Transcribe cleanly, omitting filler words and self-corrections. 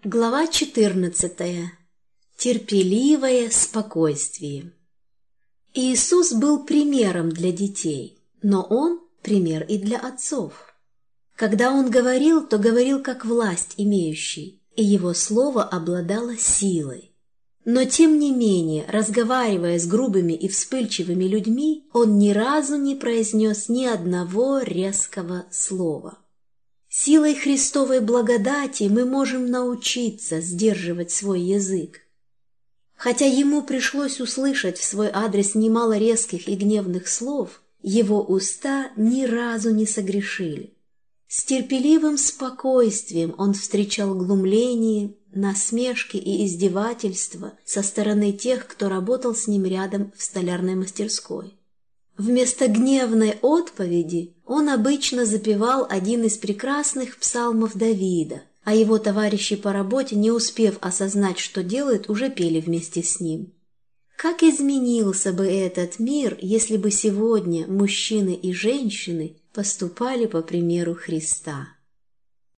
Глава 14. Терпеливое спокойствие. Иисус был примером для детей, но Он пример и для отцов. Когда Он говорил, то говорил как власть имеющий, и Его слово обладало силой. Но тем не менее, разговаривая с грубыми и вспыльчивыми людьми, Он ни разу не произнес ни одного резкого слова. Силой Христовой благодати мы можем научиться сдерживать свой язык. Хотя ему пришлось услышать в свой адрес немало резких и гневных слов, его уста ни разу не согрешили. С терпеливым спокойствием он встречал глумление, насмешки и издевательства со стороны тех, кто работал с ним рядом в столярной мастерской. Вместо гневной отповеди он обычно запевал один из прекрасных псалмов Давида, а его товарищи по работе, не успев осознать, что делают, уже пели вместе с ним. Как изменился бы этот мир, если бы сегодня мужчины и женщины поступали по примеру Христа?